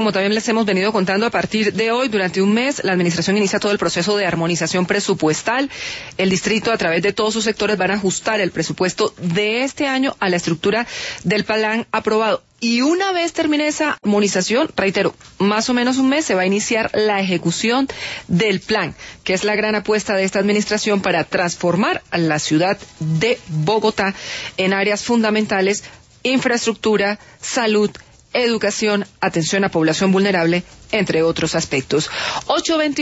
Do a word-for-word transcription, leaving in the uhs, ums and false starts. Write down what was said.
Como también les hemos venido contando, a partir de hoy, durante un mes, la Administración inicia todo el proceso de armonización presupuestal. El distrito, a través de todos sus sectores, van a ajustar el presupuesto de este año a la estructura del plan aprobado. Y una vez termine esa armonización, reitero, más o menos un mes, se va a iniciar la ejecución del plan, que es la gran apuesta de esta administración para transformar a la ciudad de Bogotá en áreas fundamentales: infraestructura, salud, educación, atención a población vulnerable, entre otros aspectos. ocho veinte